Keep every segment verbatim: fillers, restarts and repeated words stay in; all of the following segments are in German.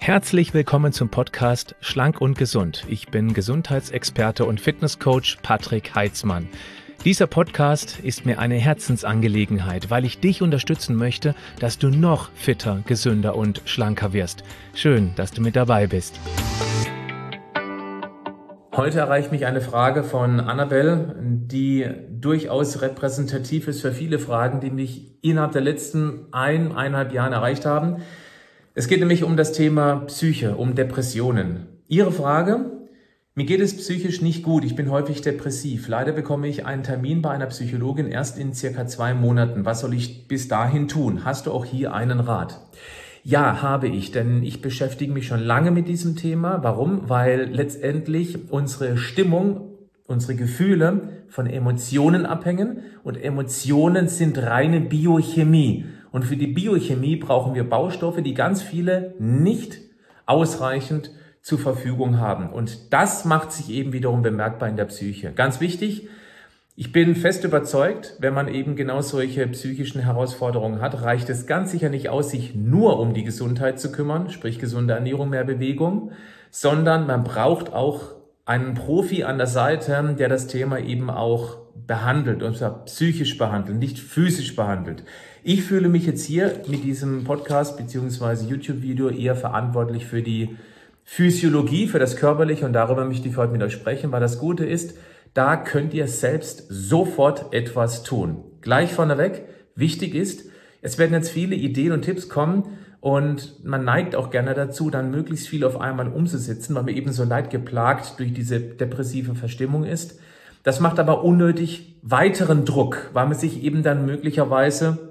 Herzlich willkommen zum Podcast Schlank und Gesund. Ich bin Gesundheitsexperte und Fitnesscoach Patrick Heitzmann. Dieser Podcast ist mir eine Herzensangelegenheit, weil ich dich unterstützen möchte, dass du noch fitter, gesünder und schlanker wirst. Schön, dass du mit dabei bist. Heute erreicht mich eine Frage von Annabelle, die durchaus repräsentativ ist für viele Fragen, die mich innerhalb der letzten ein, eineinhalb Jahren erreicht haben. Es geht nämlich um das Thema Psyche, um Depressionen. Ihre Frage: Mir geht es psychisch nicht gut, ich bin häufig depressiv. Leider bekomme ich einen Termin bei einer Psychologin erst in circa zwei Monaten. Was soll ich bis dahin tun? Hast du auch hier einen Rat? Ja, habe ich, denn ich beschäftige mich schon lange mit diesem Thema. Warum? Weil letztendlich unsere Stimmung, unsere Gefühle von Emotionen abhängen und Emotionen sind reine Biochemie. Und für die Biochemie brauchen wir Baustoffe, die ganz viele nicht ausreichend zur Verfügung haben. Und das macht sich eben wiederum bemerkbar in der Psyche. Ganz wichtig, ich bin fest überzeugt, wenn man eben genau solche psychischen Herausforderungen hat, reicht es ganz sicher nicht aus, sich nur um die Gesundheit zu kümmern, sprich gesunde Ernährung, mehr Bewegung, sondern man braucht auch einen Profi an der Seite, der das Thema eben auch behandelt, und zwar psychisch behandelt, nicht physisch behandelt. Ich fühle mich jetzt hier mit diesem Podcast bzw. YouTube-Video eher verantwortlich für die Physiologie, für das Körperliche, und darüber möchte ich heute mit euch sprechen, weil das Gute ist, da könnt ihr selbst sofort etwas tun. Gleich vorneweg, wichtig ist, es werden jetzt viele Ideen und Tipps kommen und man neigt auch gerne dazu, dann möglichst viel auf einmal umzusetzen, weil man eben so leidgeplagt durch diese depressive Verstimmung ist. Das macht aber unnötig weiteren Druck, weil man sich eben dann möglicherweise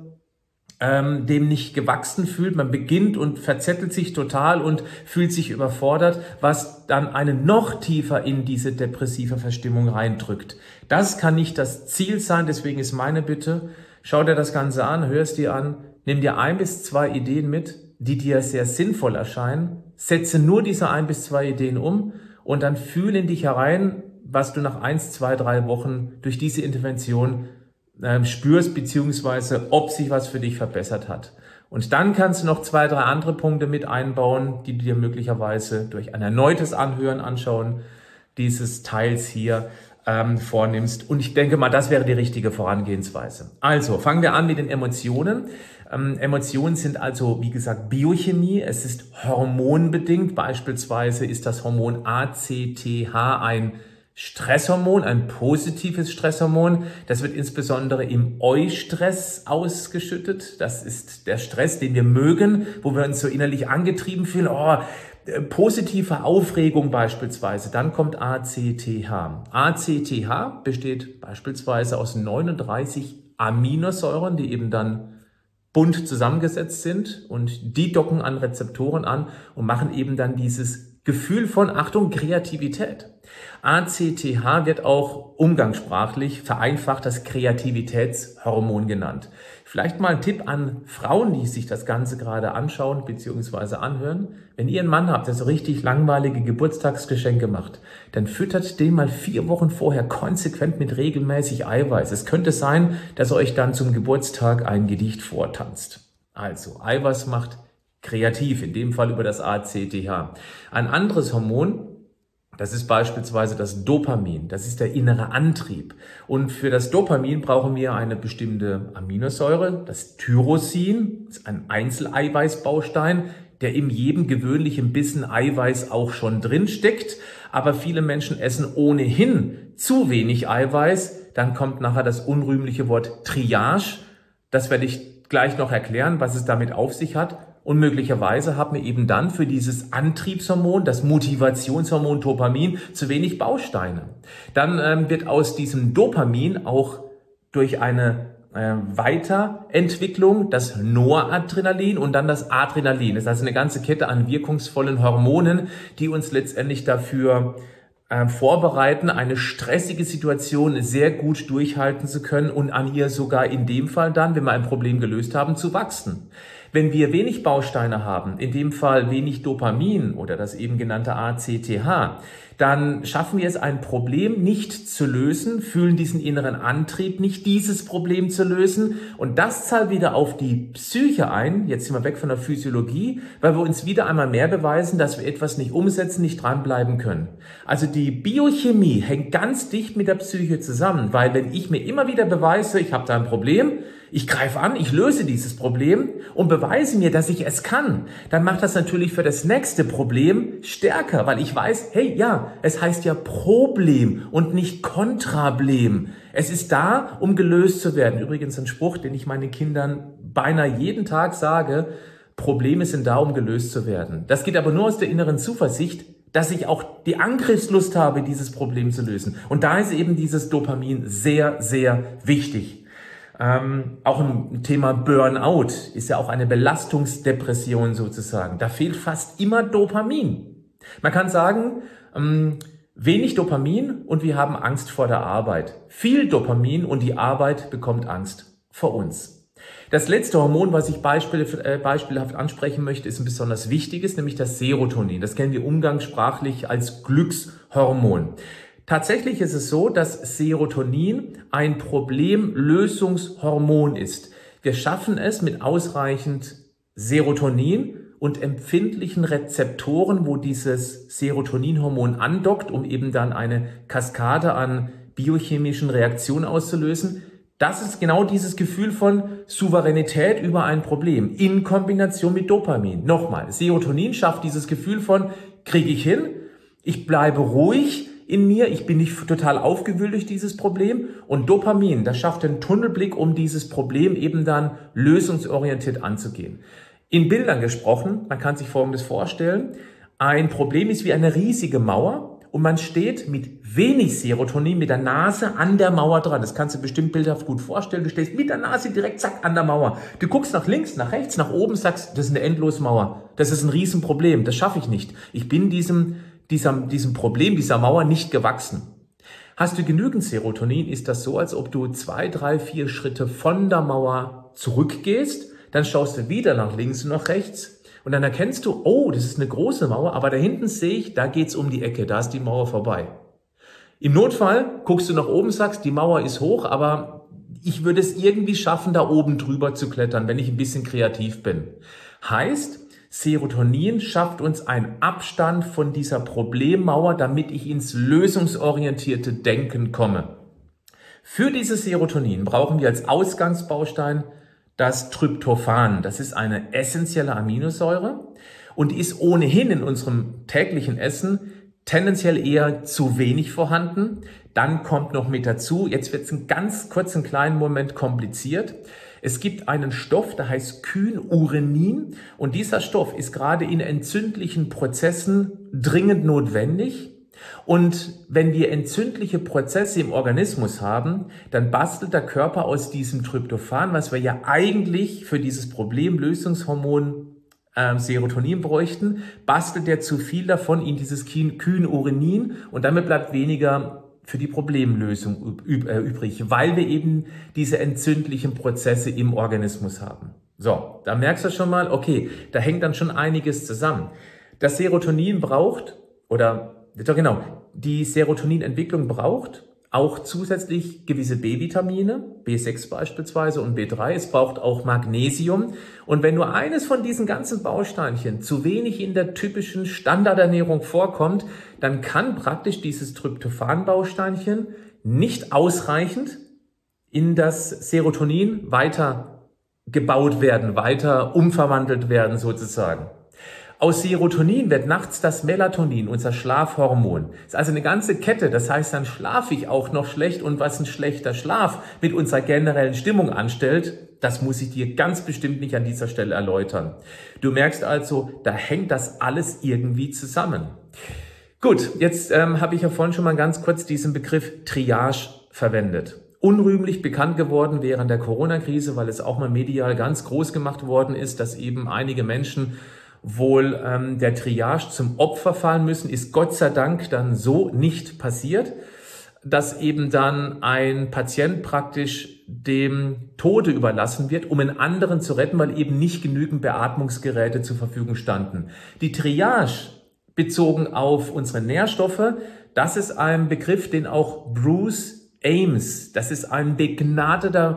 ähm, dem nicht gewachsen fühlt. Man beginnt und verzettelt sich total und fühlt sich überfordert, was dann einen noch tiefer in diese depressive Verstimmung reindrückt. Das kann nicht das Ziel sein, deswegen ist meine Bitte, schau dir das Ganze an, hör es dir an, nimm dir ein bis zwei Ideen mit, die dir sehr sinnvoll erscheinen, setze nur diese ein bis zwei Ideen um und dann fühl in dich herein, was du nach eins, zwei, drei Wochen durch diese Intervention äh, spürst, beziehungsweise ob sich was für dich verbessert hat. Und dann kannst du noch zwei, drei andere Punkte mit einbauen, die du dir möglicherweise durch ein erneutes Anhören, Anschauen dieses Teils hier ähm, vornimmst. Und ich denke mal, das wäre die richtige Vorangehensweise. Also, fangen wir an mit den Emotionen. Ähm, Emotionen sind also, wie gesagt, Biochemie. Es ist hormonbedingt. Beispielsweise ist das Hormon A C T H ein Stresshormon, ein positives Stresshormon. Das wird insbesondere im Eustress ausgeschüttet. Das ist der Stress, den wir mögen, wo wir uns so innerlich angetrieben fühlen. Oh, positive Aufregung beispielsweise. Dann kommt A C T H. A C T H besteht beispielsweise aus neununddreißig Aminosäuren, die eben dann bunt zusammengesetzt sind, und die docken an Rezeptoren an und machen eben dann dieses Gefühl von, Achtung, Kreativität. A C T H wird auch umgangssprachlich vereinfacht das Kreativitätshormon genannt. Vielleicht mal ein Tipp an Frauen, die sich das Ganze gerade anschauen bzw. anhören. Wenn ihr einen Mann habt, der so richtig langweilige Geburtstagsgeschenke macht, dann füttert den mal vier Wochen vorher konsequent mit regelmäßig Eiweiß. Es könnte sein, dass er euch dann zum Geburtstag ein Gedicht vortanzt. Also, Eiweiß macht kreativ, in dem Fall über das A C T H. Ein anderes Hormon, das ist beispielsweise das Dopamin. Das ist der innere Antrieb. Und für das Dopamin brauchen wir eine bestimmte Aminosäure, das Tyrosin, das ist ein Einzeleiweißbaustein, der in jedem gewöhnlichen Bissen Eiweiß auch schon drin steckt. Aber viele Menschen essen ohnehin zu wenig Eiweiß. Dann kommt nachher das unrühmliche Wort Triage. Das werde ich gleich noch erklären, was es damit auf sich hat. Und möglicherweise haben wir eben dann für dieses Antriebshormon, das Motivationshormon Dopamin, zu wenig Bausteine. Dann ähm, wird aus diesem Dopamin auch durch eine äh, Weiterentwicklung das Noradrenalin und dann das Adrenalin. Das ist also eine ganze Kette an wirkungsvollen Hormonen, die uns letztendlich dafür äh, vorbereiten, eine stressige Situation sehr gut durchhalten zu können und an ihr sogar in dem Fall dann, wenn wir ein Problem gelöst haben, zu wachsen. Wenn wir wenig Bausteine haben, in dem Fall wenig Dopamin oder das eben genannte A C T H, dann schaffen wir es, ein Problem nicht zu lösen, fühlen diesen inneren Antrieb nicht, dieses Problem zu lösen. Und das zahlt wieder auf die Psyche ein. Jetzt sind wir weg von der Physiologie, weil wir uns wieder einmal mehr beweisen, dass wir etwas nicht umsetzen, nicht dranbleiben können. Also die Biochemie hängt ganz dicht mit der Psyche zusammen, weil wenn ich mir immer wieder beweise, ich habe da ein Problem, ich greife an, ich löse dieses Problem und beweise mir, dass ich es kann, dann macht das natürlich für das nächste Problem stärker, weil ich weiß, hey, ja, es heißt ja Problem und nicht Kontrablem. Es ist da, um gelöst zu werden. Übrigens ein Spruch, den ich meinen Kindern beinahe jeden Tag sage: Probleme sind da, um gelöst zu werden. Das geht aber nur aus der inneren Zuversicht, dass ich auch die Angriffslust habe, dieses Problem zu lösen. Und da ist eben dieses Dopamin sehr, sehr wichtig. Ähm, auch im Thema Burnout ist ja auch eine Belastungsdepression sozusagen. Da fehlt fast immer Dopamin. Man kann sagen, ähm, wenig Dopamin und wir haben Angst vor der Arbeit. Viel Dopamin und die Arbeit bekommt Angst vor uns. Das letzte Hormon, was ich beispiel, äh, beispielhaft ansprechen möchte, ist ein besonders wichtiges, nämlich das Serotonin. Das kennen wir umgangssprachlich als Glückshormon. Tatsächlich ist es so, dass Serotonin ein Problemlösungshormon ist. Wir schaffen es mit ausreichend Serotonin und empfindlichen Rezeptoren, wo dieses Serotoninhormon andockt, um eben dann eine Kaskade an biochemischen Reaktionen auszulösen. Das ist genau dieses Gefühl von Souveränität über ein Problem in Kombination mit Dopamin. Nochmal, Serotonin schafft dieses Gefühl von, kriege ich hin, ich bleibe ruhig in mir, ich bin nicht total aufgewühlt durch dieses Problem, und Dopamin, das schafft den Tunnelblick, um dieses Problem eben dann lösungsorientiert anzugehen. In Bildern gesprochen, man kann sich Folgendes vorstellen: Ein Problem ist wie eine riesige Mauer und man steht mit wenig Serotonin mit der Nase an der Mauer dran. Das kannst du bestimmt bildhaft gut vorstellen. Du stehst mit der Nase direkt zack an der Mauer. Du guckst nach links, nach rechts, nach oben, sagst, das ist eine Endlosmauer. Das ist ein Riesenproblem, das schaffe ich nicht. Ich bin diesem Diesem, diesem Problem, dieser Mauer nicht gewachsen. Hast du genügend Serotonin, ist das so, als ob du zwei, drei, vier Schritte von der Mauer zurückgehst, dann schaust du wieder nach links und nach rechts und dann erkennst du, oh, das ist eine große Mauer, aber da hinten sehe ich, da geht's um die Ecke, da ist die Mauer vorbei. Im Notfall guckst du nach oben, sagst, die Mauer ist hoch, aber ich würde es irgendwie schaffen, da oben drüber zu klettern, wenn ich ein bisschen kreativ bin. Heißt, Serotonin schafft uns einen Abstand von dieser Problemmauer, damit ich ins lösungsorientierte Denken komme. Für dieses Serotonin brauchen wir als Ausgangsbaustein das Tryptophan. Das ist eine essentielle Aminosäure und die ist ohnehin in unserem täglichen Essen tendenziell eher zu wenig vorhanden. Dann kommt noch mit dazu, jetzt wird es einen ganz kurzen kleinen Moment kompliziert. Es gibt einen Stoff, der heißt Kynurenin, und dieser Stoff ist gerade in entzündlichen Prozessen dringend notwendig. Und wenn wir entzündliche Prozesse im Organismus haben, dann bastelt der Körper aus diesem Tryptophan, was wir ja eigentlich für dieses Problemlösungshormon äh, Serotonin bräuchten, bastelt er zu viel davon in dieses Kynurenin und damit bleibt weniger für die Problemlösung übrig, weil wir eben diese entzündlichen Prozesse im Organismus haben. So, da merkst du schon mal, okay, da hängt dann schon einiges zusammen. Das Serotonin braucht, oder doch genau, die Serotoninentwicklung braucht auch zusätzlich gewisse B-Vitamine, B sechs beispielsweise und B drei. Es braucht auch Magnesium. Und wenn nur eines von diesen ganzen Bausteinchen zu wenig in der typischen Standardernährung vorkommt, dann kann praktisch dieses Tryptophan-Bausteinchen nicht ausreichend in das Serotonin weiter gebaut werden, weiter umverwandelt werden sozusagen. Aus Serotonin wird nachts das Melatonin, unser Schlafhormon. Das ist also eine ganze Kette. Das heißt, dann schlafe ich auch noch schlecht. Und was ein schlechter Schlaf mit unserer generellen Stimmung anstellt, das muss ich dir ganz bestimmt nicht an dieser Stelle erläutern. Du merkst also, da hängt das alles irgendwie zusammen. Gut, jetzt ähm, habe ich ja vorhin schon mal ganz kurz diesen Begriff Triage verwendet. Unrühmlich bekannt geworden während der Corona-Krise, weil es auch mal medial ganz groß gemacht worden ist, dass eben einige Menschen wohl ähm, der Triage zum Opfer fallen müssen, ist Gott sei Dank dann so nicht passiert. dass eben dann ein Patient praktisch dem Tode überlassen wird, um einen anderen zu retten, weil eben nicht genügend Beatmungsgeräte zur Verfügung standen. Die Triage bezogen auf unsere Nährstoffe, das ist ein Begriff, den auch Bruce Ames, das ist ein begnadeter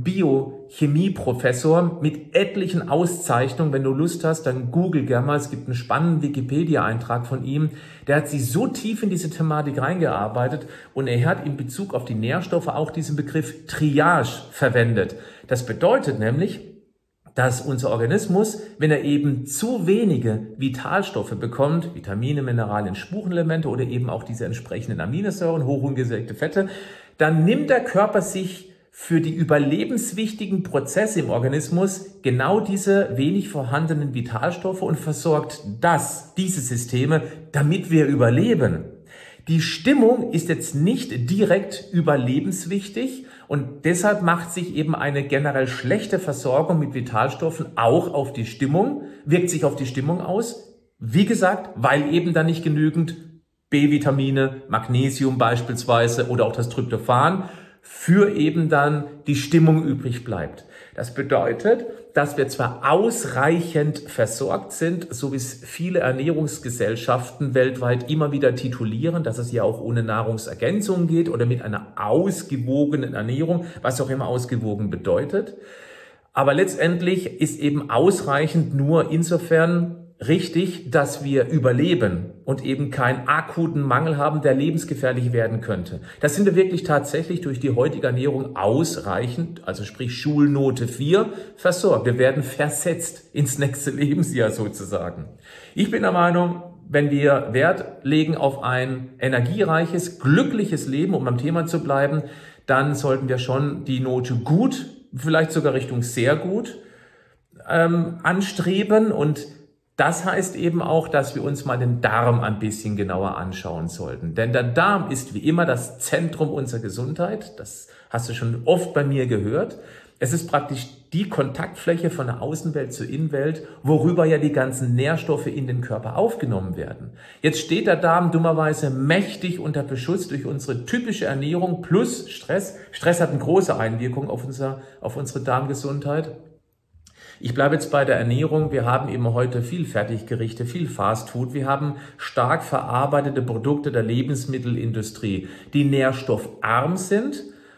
Biochemieprofessor mit etlichen Auszeichnungen. Wenn du Lust hast, dann google gerne mal. Es gibt einen spannenden Wikipedia-Eintrag von ihm. Der hat sich so tief in diese Thematik reingearbeitet und er hat in Bezug auf die Nährstoffe auch diesen Begriff Triage verwendet. Das bedeutet nämlich, dass unser Organismus, wenn er eben zu wenige Vitalstoffe bekommt, Vitamine, Mineralien, Spurenelemente oder eben auch diese entsprechenden Aminosäuren, hochungesättigte Fette, dann nimmt der Körper sich für die überlebenswichtigen Prozesse im Organismus genau diese wenig vorhandenen Vitalstoffe und versorgt das, diese Systeme, damit wir überleben. Die Stimmung ist jetzt nicht direkt überlebenswichtig und deshalb macht sich eben eine generell schlechte Versorgung mit Vitalstoffen auch auf die Stimmung, wirkt sich auf die Stimmung aus. Wie gesagt, weil eben dann nicht genügend B-Vitamine, Magnesium beispielsweise oder auch das Tryptophan für eben dann die Stimmung übrig bleibt. Das bedeutet, dass wir zwar ausreichend versorgt sind, so wie es viele Ernährungsgesellschaften weltweit immer wieder titulieren, dass es ja auch ohne Nahrungsergänzung geht oder mit einer ausgewogenen Ernährung, was auch immer ausgewogen bedeutet. Aber letztendlich ist eben ausreichend nur insofern richtig, dass wir überleben und eben keinen akuten Mangel haben, der lebensgefährlich werden könnte. Das sind wir wirklich tatsächlich durch die heutige Ernährung ausreichend, also sprich Schulnote vier, versorgt. Wir werden versetzt ins nächste Lebensjahr sozusagen. Ich bin der Meinung, wenn wir Wert legen auf ein energiereiches, glückliches Leben, um am Thema zu bleiben, dann sollten wir schon die Note gut, vielleicht sogar Richtung sehr gut, ähm, anstreben. Und das heißt eben auch, dass wir uns mal den Darm ein bisschen genauer anschauen sollten. Denn der Darm ist wie immer das Zentrum unserer Gesundheit. Das hast du schon oft bei mir gehört. Es ist praktisch die Kontaktfläche von der Außenwelt zur Innenwelt, worüber ja die ganzen Nährstoffe in den Körper aufgenommen werden. Jetzt steht der Darm dummerweise mächtig unter Beschuss durch unsere typische Ernährung plus Stress. Stress hat eine große Einwirkung auf, unser, auf unsere Darmgesundheit. Ich bleibe jetzt bei der Ernährung. Wir haben eben heute viel Fertiggerichte, viel Fastfood. Wir haben stark verarbeitete Produkte der Lebensmittelindustrie, die nährstoffarm sind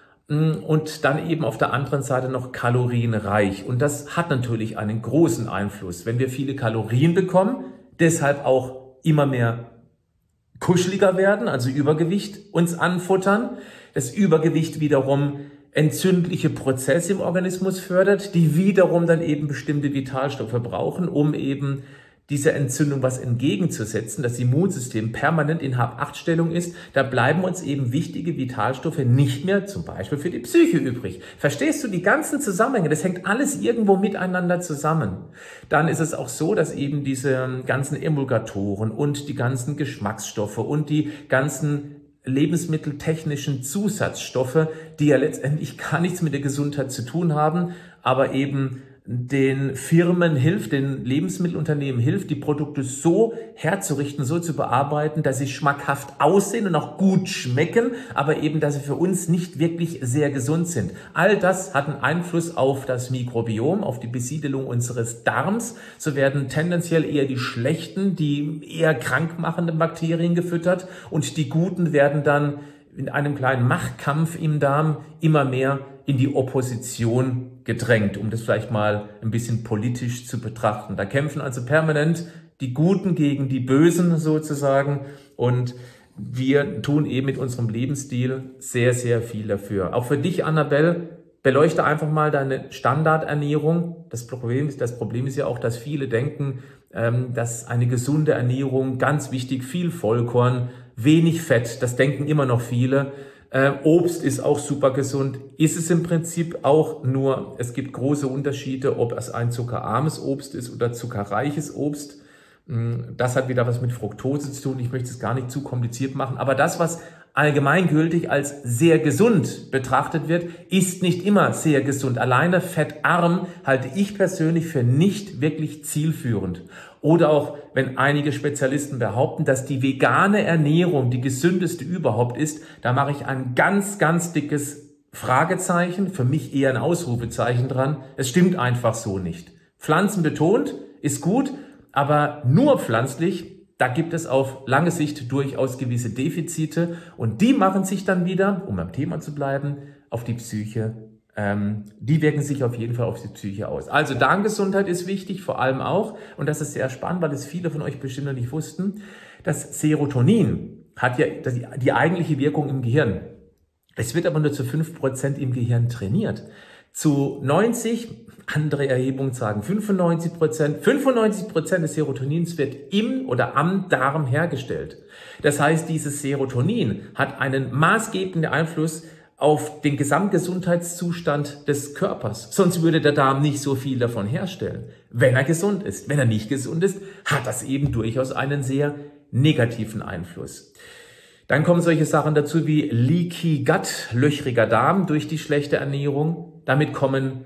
und dann eben auf der anderen Seite noch kalorienreich. Und das hat natürlich einen großen Einfluss. Wenn wir viele Kalorien bekommen, deshalb auch immer mehr kuscheliger werden, also Übergewicht uns anfuttern, das Übergewicht wiederum entzündliche Prozesse im Organismus fördert, die wiederum dann eben bestimmte Vitalstoffe brauchen, um eben dieser Entzündung was entgegenzusetzen. Das Immunsystem permanent in Hab acht Stellung ist, da bleiben uns eben wichtige Vitalstoffe nicht mehr, zum Beispiel für die Psyche, übrig. Verstehst du die ganzen Zusammenhänge? Das hängt alles irgendwo miteinander zusammen. Dann ist es auch so, dass eben diese ganzen Emulgatoren und die ganzen Geschmacksstoffe und die ganzen lebensmitteltechnischen Zusatzstoffe, die ja letztendlich gar nichts mit der Gesundheit zu tun haben, aber eben den Firmen hilft, den Lebensmittelunternehmen hilft, die Produkte so herzurichten, so zu bearbeiten, dass sie schmackhaft aussehen und auch gut schmecken, aber eben, dass sie für uns nicht wirklich sehr gesund sind. All das hat einen Einfluss auf das Mikrobiom, auf die Besiedelung unseres Darms. So werden tendenziell eher die schlechten, die eher krankmachenden Bakterien gefüttert und die guten werden dann in einem kleinen Machtkampf im Darm immer mehr in die Opposition gedrängt, um das vielleicht mal ein bisschen politisch zu betrachten. Da kämpfen also permanent die Guten gegen die Bösen sozusagen und wir tun eben mit unserem Lebensstil sehr, sehr viel dafür. Auch für dich, Annabelle, beleuchte einfach mal deine Standardernährung. Das Problem ist, das Problem ist ja auch, dass viele denken, dass eine gesunde Ernährung, ganz wichtig, viel Vollkorn, wenig Fett, das denken immer noch viele. Äh, Obst ist auch super gesund, ist es im Prinzip auch, nur es gibt große Unterschiede, ob es ein zuckerarmes Obst ist oder zuckerreiches Obst. Das hat wieder was mit Fructose zu tun, ich möchte es gar nicht zu kompliziert machen, aber das, was allgemeingültig als sehr gesund betrachtet wird, ist nicht immer sehr gesund. Alleine fettarm halte ich persönlich für nicht wirklich zielführend. Oder auch, wenn einige Spezialisten behaupten, dass die vegane Ernährung die gesündeste überhaupt ist, da mache ich ein ganz, ganz dickes Fragezeichen, für mich eher ein Ausrufezeichen dran. Es stimmt einfach so nicht. Pflanzenbetont ist gut, aber nur pflanzlich, da gibt es auf lange Sicht durchaus gewisse Defizite und die machen sich dann wieder, um am Thema zu bleiben, auf die Psyche, ähm, die wirken sich auf jeden Fall auf die Psyche aus. Also Darmgesundheit ist wichtig, vor allem auch, und das ist sehr spannend, weil es viele von euch bestimmt noch nicht wussten, das Serotonin hat ja die, die eigentliche Wirkung im Gehirn. Es wird aber nur zu fünf Prozent im Gehirn trainiert. Zu neunzig, andere Erhebungen sagen fünfundneunzig Prozent, fünfundneunzig Prozent des Serotonins wird im oder am Darm hergestellt. Das heißt, dieses Serotonin hat einen maßgebenden Einfluss auf den Gesamtgesundheitszustand des Körpers. Sonst würde der Darm nicht so viel davon herstellen, wenn er gesund ist. Wenn er nicht gesund ist, hat das eben durchaus einen sehr negativen Einfluss. Dann kommen solche Sachen dazu wie Leaky Gut, löchriger Darm durch die schlechte Ernährung. Damit kommen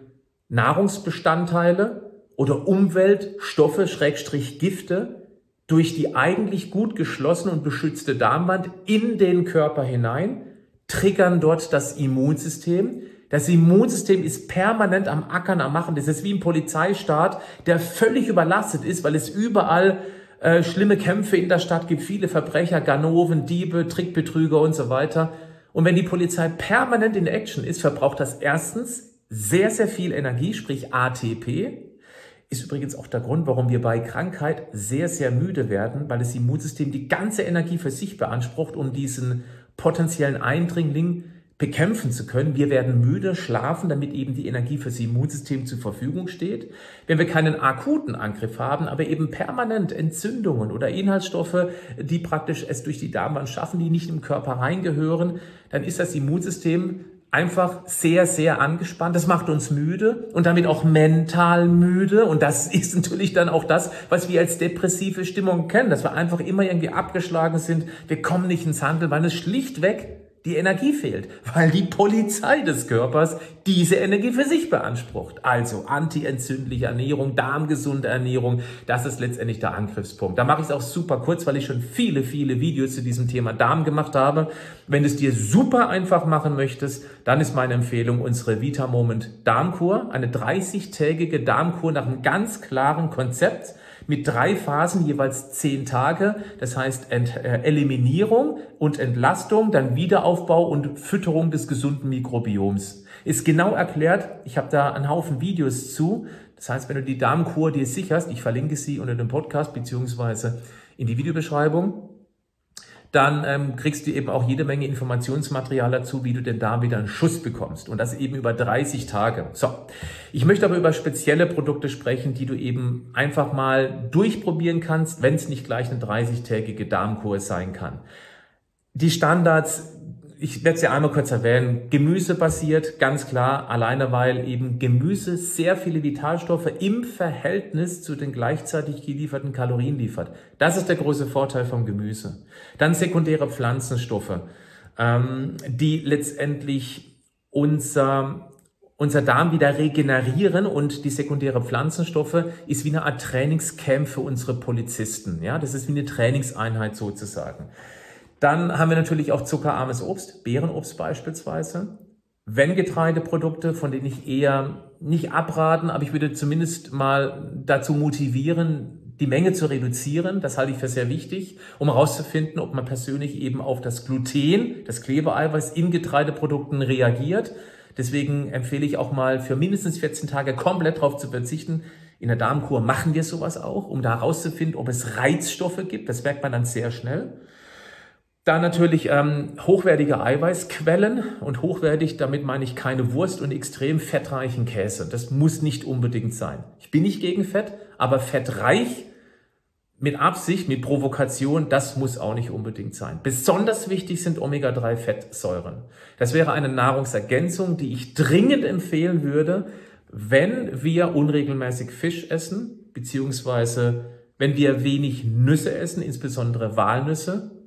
Nahrungsbestandteile oder Umweltstoffe, Schrägstrich Gifte, durch die eigentlich gut geschlossene und beschützte Darmwand in den Körper hinein, triggern dort das Immunsystem. Das Immunsystem ist permanent am Ackern, am Machen. Das ist wie ein Polizeistaat, der völlig überlastet ist, weil es überall äh, schlimme Kämpfe in der Stadt gibt, viele Verbrecher, Ganoven, Diebe, Trickbetrüger und so weiter. Und wenn die Polizei permanent in Action ist, verbraucht das erstens sehr, sehr viel Energie, sprich A T P. Ist übrigens auch der Grund, warum wir bei Krankheit sehr, sehr müde werden, weil das Immunsystem die ganze Energie für sich beansprucht, um diesen potenziellen Eindringling bekämpfen zu können. Wir werden müde, schlafen, damit eben die Energie fürs Immunsystem zur Verfügung steht. Wenn wir keinen akuten Angriff haben, aber eben permanent Entzündungen oder Inhaltsstoffe, die praktisch es durch die Darmwand schaffen, die nicht im Körper reingehören, dann ist das Immunsystem einfach sehr, sehr angespannt. Das macht uns müde und damit auch mental müde. Und das ist natürlich dann auch das, was wir als depressive Stimmung kennen, dass wir einfach immer irgendwie abgeschlagen sind. Wir kommen nicht ins Handeln, weil es schlichtweg die Energie fehlt, weil die Polizei des Körpers diese Energie für sich beansprucht. Also antientzündliche Ernährung, darmgesunde Ernährung, das ist letztendlich der Angriffspunkt. Da mache ich es auch super kurz, weil ich schon viele, viele Videos zu diesem Thema Darm gemacht habe. Wenn du es dir super einfach machen möchtest, dann ist meine Empfehlung unsere Vita Moment Darmkur, eine dreißigtägige Darmkur nach einem ganz klaren Konzept, mit drei Phasen, jeweils zehn Tage. Das heißt Ent, äh, Eliminierung und Entlastung, dann Wiederaufbau und Fütterung des gesunden Mikrobioms. Ist genau erklärt. Ich habe da einen Haufen Videos zu. Das heißt, wenn du die Darmkur dir sicherst, ich verlinke sie unter dem Podcast beziehungsweise in die Videobeschreibung, dann ähm, kriegst du eben auch jede Menge Informationsmaterial dazu, wie du den Darm wieder in Schuss bekommst. Und das eben über dreißig Tage. So, ich möchte aber über spezielle Produkte sprechen, die du eben einfach mal durchprobieren kannst, wenn es nicht gleich eine dreißigtägige Darmkur sein kann. Die Standards, ich werde sie einmal kurz erwähnen, gemüsebasiert, ganz klar, alleine weil eben Gemüse sehr viele Vitalstoffe im Verhältnis zu den gleichzeitig gelieferten Kalorien liefert. Das ist der große Vorteil vom Gemüse. Dann sekundäre Pflanzenstoffe, ähm, die letztendlich unser, unser Darm wieder regenerieren, und die sekundäre Pflanzenstoffe ist wie eine Art Trainingscamp für unsere Polizisten. Ja, das ist wie eine Trainingseinheit sozusagen. Dann haben wir natürlich auch zuckerarmes Obst, Beerenobst beispielsweise. Wenn Getreideprodukte, von denen ich eher nicht abraten, aber ich würde zumindest mal dazu motivieren, die Menge zu reduzieren. Das halte ich für sehr wichtig, um herauszufinden, ob man persönlich eben auf das Gluten, das Klebeeiweiß in Getreideprodukten reagiert. Deswegen empfehle ich auch mal für mindestens vierzehn Tage komplett darauf zu verzichten. In der Darmkur machen wir sowas auch, um da herauszufinden, ob es Reizstoffe gibt. Das merkt man dann sehr schnell. Dann natürlich ähm, hochwertige Eiweißquellen, und hochwertig, damit meine ich keine Wurst und extrem fettreichen Käse. Das muss nicht unbedingt sein. Ich bin nicht gegen Fett, aber fettreich mit Absicht, mit Provokation, das muss auch nicht unbedingt sein. Besonders wichtig sind Omega drei Fettsäuren. Das wäre eine Nahrungsergänzung, die ich dringend empfehlen würde, wenn wir unregelmäßig Fisch essen, beziehungsweise wenn wir wenig Nüsse essen, insbesondere Walnüsse,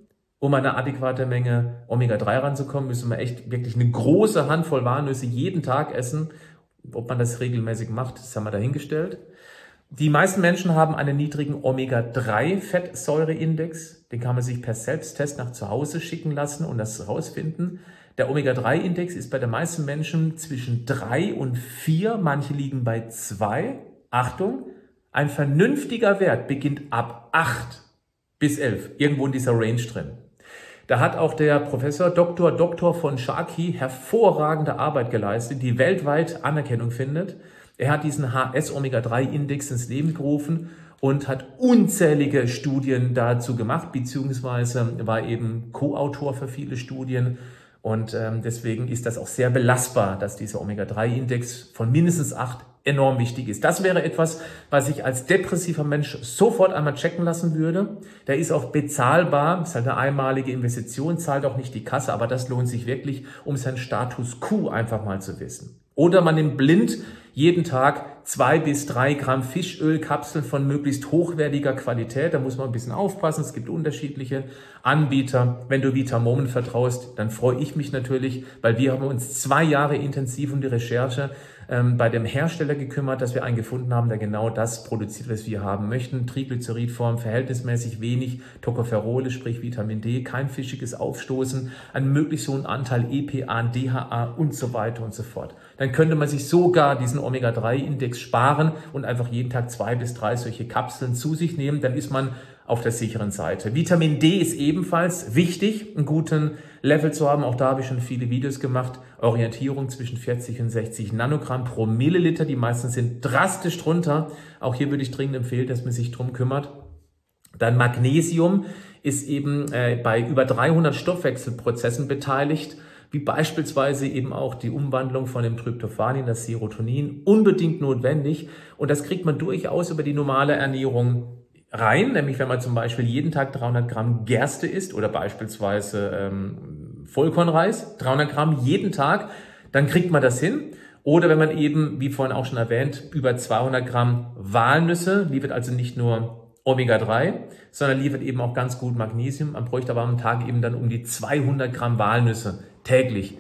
Um eine adäquate Menge Omega drei ranzukommen, müssen wir echt wirklich eine große Handvoll Walnüsse jeden Tag essen. Ob man das regelmäßig macht, das haben wir dahingestellt. Die meisten Menschen haben einen niedrigen Omega drei Fettsäureindex. Den kann man sich per Selbsttest nach zu Hause schicken lassen und das rausfinden. Der Omega drei Index ist bei den meisten Menschen zwischen drei und vier, manche liegen bei zwei. Achtung, ein vernünftiger Wert beginnt ab acht bis elf, irgendwo in dieser Range drin. Da hat auch der Professor Doktor Doktor von Sharkey hervorragende Arbeit geleistet, die weltweit Anerkennung findet. Er hat diesen H S Omega drei Index ins Leben gerufen und hat unzählige Studien dazu gemacht, beziehungsweise war eben Co-Autor für viele Studien. Und ähm, deswegen ist das auch sehr belastbar, dass dieser Omega drei Index von mindestens acht enorm wichtig ist. Das wäre etwas, was ich als depressiver Mensch sofort einmal checken lassen würde. Der ist auch bezahlbar, ist halt eine einmalige Investition, zahlt auch nicht die Kasse, aber das lohnt sich wirklich, um seinen Status quo einfach mal zu wissen. Oder man nimmt blind jeden Tag zwei bis drei Gramm Fischölkapseln von möglichst hochwertiger Qualität. Da muss man ein bisschen aufpassen. Es gibt unterschiedliche Anbieter. Wenn du Vitamomen vertraust, dann freue ich mich natürlich, weil wir haben uns zwei Jahre intensiv um die Recherche ähm, bei dem Hersteller gekümmert, dass wir einen gefunden haben, der genau das produziert, was wir haben möchten. Triglyceridform, verhältnismäßig wenig Tocopherole, sprich Vitamin D, kein fischiges Aufstoßen, einen möglichst hohen Anteil E P A, D H A und so weiter und so fort. Dann könnte man sich sogar diesen Omega drei Index sparen und einfach jeden Tag zwei bis drei solche Kapseln zu sich nehmen. Dann ist man auf der sicheren Seite. Vitamin D ist ebenfalls wichtig, einen guten Level zu haben. Auch da habe ich schon viele Videos gemacht. Orientierung zwischen vierzig und sechzig Nanogramm pro Milliliter. Die meisten sind drastisch drunter. Auch hier würde ich dringend empfehlen, dass man sich drum kümmert. Dann Magnesium ist eben äh, bei über dreihundert Stoffwechselprozessen beteiligt, wie beispielsweise eben auch die Umwandlung von dem Tryptophan in das Serotonin, unbedingt notwendig. Und das kriegt man durchaus über die normale Ernährung rein, nämlich wenn man zum Beispiel jeden Tag dreihundert Gramm Gerste isst oder beispielsweise ähm, Vollkornreis, dreihundert Gramm jeden Tag, dann kriegt man das hin. Oder wenn man eben, wie vorhin auch schon erwähnt, über zweihundert Gramm Walnüsse, liefert also nicht nur Omega drei, sondern liefert eben auch ganz gut Magnesium. Man bräuchte aber am Tag eben dann um die zweihundert Gramm Walnüsse täglich,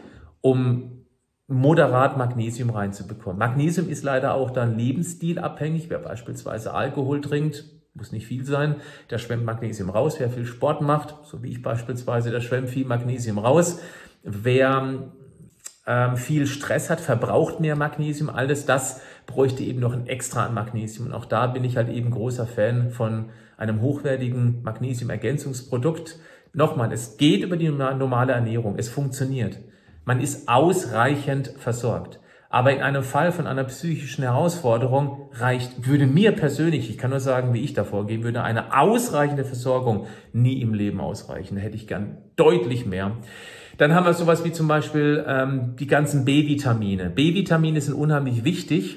um moderat Magnesium reinzubekommen. Magnesium ist leider auch dann lebensstilabhängig. Wer beispielsweise Alkohol trinkt, muss nicht viel sein, der schwemmt Magnesium raus. Wer viel Sport macht, so wie ich beispielsweise, der schwemmt viel Magnesium raus. Wer ähm, viel Stress hat, verbraucht mehr Magnesium. Alles das bräuchte eben noch ein Extra an Magnesium. Und auch da bin ich halt eben großer Fan von einem hochwertigen Magnesium-Ergänzungsprodukt. Nochmal, es geht über die normale Ernährung. Es funktioniert. Man ist ausreichend versorgt. Aber in einem Fall von einer psychischen Herausforderung reicht, würde mir persönlich, ich kann nur sagen, wie ich da vorgehen würde, eine ausreichende Versorgung nie im Leben ausreichen. Da hätte ich gern deutlich mehr. Dann haben wir sowas wie zum Beispiel ähm, die ganzen B-Vitamine. B-Vitamine sind unheimlich wichtig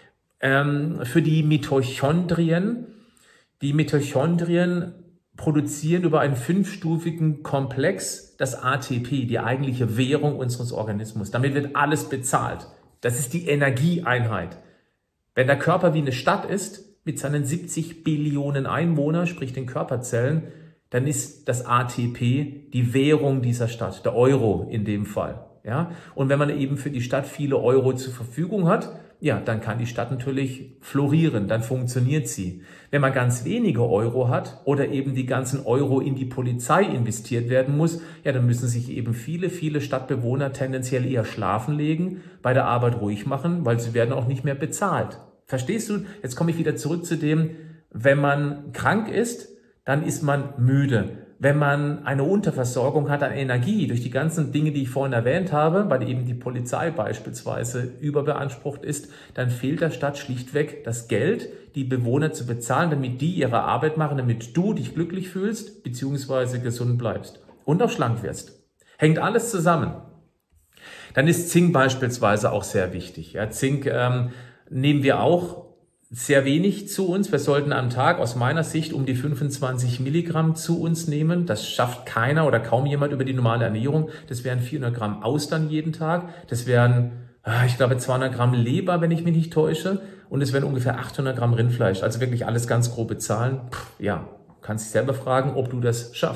ähm, für die Mitochondrien. Die Mitochondrien produzieren über einen fünfstufigen Komplex das A T P, die eigentliche Währung unseres Organismus. Damit wird alles bezahlt. Das ist die Energieeinheit. Wenn der Körper wie eine Stadt ist, mit seinen siebzig Billionen Einwohnern, sprich den Körperzellen, dann ist das A T P die Währung dieser Stadt, der Euro in dem Fall. Ja? Und wenn man eben für die Stadt viele Euro zur Verfügung hat, ja, dann kann die Stadt natürlich florieren, dann funktioniert sie. Wenn man ganz wenige Euro hat oder eben die ganzen Euro in die Polizei investiert werden muss, ja, dann müssen sich eben viele, viele Stadtbewohner tendenziell eher schlafen legen, bei der Arbeit ruhig machen, weil sie werden auch nicht mehr bezahlt. Verstehst du? Jetzt komme ich wieder zurück zu dem, wenn man krank ist, dann ist man müde. Wenn man eine Unterversorgung hat an Energie durch die ganzen Dinge, die ich vorhin erwähnt habe, weil eben die Polizei beispielsweise überbeansprucht ist, dann fehlt der Stadt schlichtweg das Geld, die Bewohner zu bezahlen, damit die ihre Arbeit machen, damit du dich glücklich fühlst bzw. gesund bleibst und auch schlank wirst. Hängt alles zusammen. Dann ist Zink beispielsweise auch sehr wichtig. Ja, Zink ähm, nehmen wir auch sehr wenig zu uns. Wir sollten am Tag aus meiner Sicht um die fünfundzwanzig Milligramm zu uns nehmen. Das schafft keiner oder kaum jemand über die normale Ernährung. Das wären vierhundert Gramm Austern jeden Tag. Das wären, ich glaube, zweihundert Gramm Leber, wenn ich mich nicht täusche. Und es wären ungefähr achthundert Gramm Rindfleisch. Also wirklich alles ganz grobe Zahlen. Pff, ja, kannst dich selber fragen, ob du das schaffst.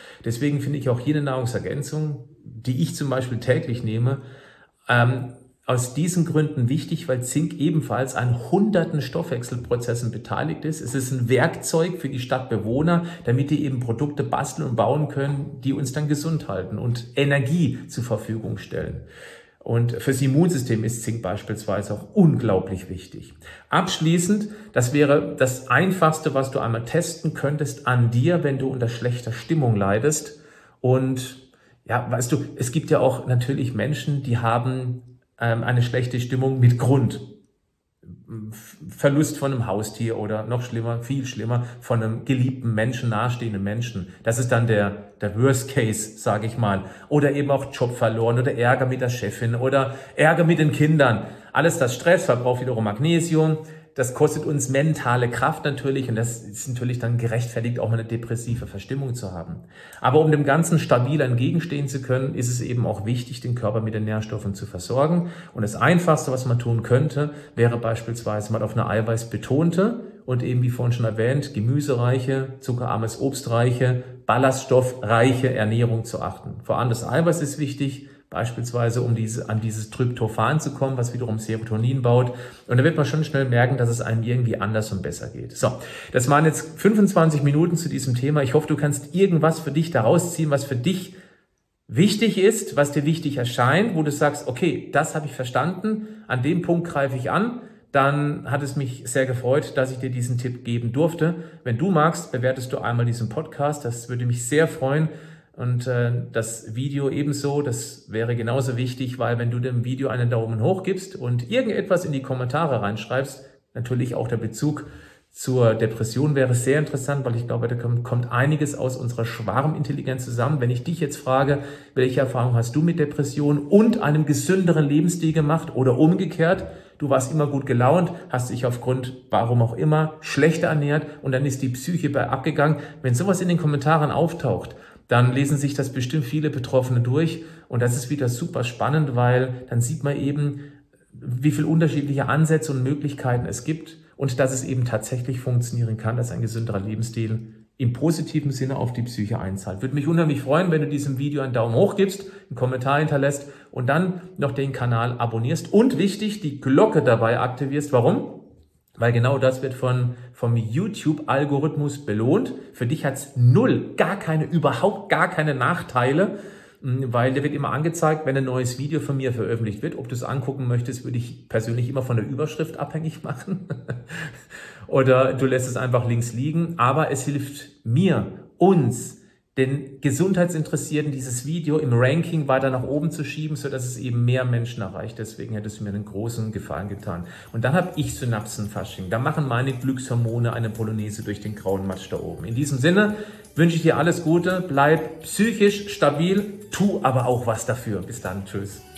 Deswegen finde ich auch hier eine Nahrungsergänzung, die ich zum Beispiel täglich nehme, ähm, aus diesen Gründen wichtig, weil Zink ebenfalls an hunderten Stoffwechselprozessen beteiligt ist. Es ist ein Werkzeug für die Stadtbewohner, damit die eben Produkte basteln und bauen können, die uns dann gesund halten und Energie zur Verfügung stellen. Und fürs Immunsystem ist Zink beispielsweise auch unglaublich wichtig. Abschließend, das wäre das Einfachste, was du einmal testen könntest an dir, wenn du unter schlechter Stimmung leidest. Und ja, weißt du, es gibt ja auch natürlich Menschen, die haben ähm, eine schlechte Stimmung mit Grund. Verlust von einem Haustier oder noch schlimmer, viel schlimmer, von einem geliebten Menschen, nahestehenden Menschen. Das ist dann der, der Worst Case, sage ich mal. Oder eben auch Job verloren oder Ärger mit der Chefin oder Ärger mit den Kindern. Alles das Stress, verbraucht wiederum Magnesium. Das kostet uns mentale Kraft natürlich und das ist natürlich dann gerechtfertigt, auch mal eine depressive Verstimmung zu haben. Aber um dem Ganzen stabil entgegenstehen zu können, ist es eben auch wichtig, den Körper mit den Nährstoffen zu versorgen. Und das Einfachste, was man tun könnte, wäre beispielsweise mal auf eine eiweißbetonte und eben wie vorhin schon erwähnt, gemüsereiche, zuckerarmes Obstreiche, ballaststoffreiche Ernährung zu achten. Vor allem das Eiweiß ist wichtig, beispielsweise um diese, an dieses Tryptophan zu kommen, was wiederum Serotonin baut. Und da wird man schon schnell merken, dass es einem irgendwie anders und besser geht. So, das waren jetzt fünfundzwanzig Minuten zu diesem Thema. Ich hoffe, du kannst irgendwas für dich daraus ziehen, was für dich wichtig ist, was dir wichtig erscheint, wo du sagst, okay, das habe ich verstanden, an dem Punkt greife ich an. Dann hat es mich sehr gefreut, dass ich dir diesen Tipp geben durfte. Wenn du magst, bewertest du einmal diesen Podcast. Das würde mich sehr freuen. Und äh, das Video ebenso, das wäre genauso wichtig, weil wenn du dem Video einen Daumen hoch gibst und irgendetwas in die Kommentare reinschreibst, natürlich auch der Bezug zur Depression wäre sehr interessant, weil ich glaube, da kommt, kommt einiges aus unserer Schwarmintelligenz zusammen. Wenn ich dich jetzt frage, welche Erfahrung hast du mit Depression und einem gesünderen Lebensstil gemacht oder umgekehrt, du warst immer gut gelaunt, hast dich aufgrund, warum auch immer, schlechter ernährt und dann ist die Psyche bei abgegangen. Wenn sowas in den Kommentaren auftaucht, dann lesen sich das bestimmt viele Betroffene durch und das ist wieder super spannend, weil dann sieht man eben, wie viele unterschiedliche Ansätze und Möglichkeiten es gibt und dass es eben tatsächlich funktionieren kann, dass ein gesünderer Lebensstil im positiven Sinne auf die Psyche einzahlt. Würde mich unheimlich freuen, wenn du diesem Video einen Daumen hoch gibst, einen Kommentar hinterlässt und dann noch den Kanal abonnierst und wichtig, die Glocke dabei aktivierst. Warum? Weil genau das wird von, vom YouTube-Algorithmus belohnt. Für dich hat's null, gar keine, überhaupt gar keine Nachteile, weil der wird immer angezeigt, wenn ein neues Video von mir veröffentlicht wird. Ob du es angucken möchtest, würde ich persönlich immer von der Überschrift abhängig machen. Oder du lässt es einfach links liegen. Aber es hilft mir, uns, den Gesundheitsinteressierten, dieses Video im Ranking weiter nach oben zu schieben, sodass es eben mehr Menschen erreicht. Deswegen hättest du mir einen großen Gefallen getan. Und dann habe ich Synapsenfasching. Da machen meine Glückshormone eine Polonaise durch den grauen Matsch da oben. In diesem Sinne wünsche ich dir alles Gute, bleib psychisch stabil, tu aber auch was dafür. Bis dann, tschüss.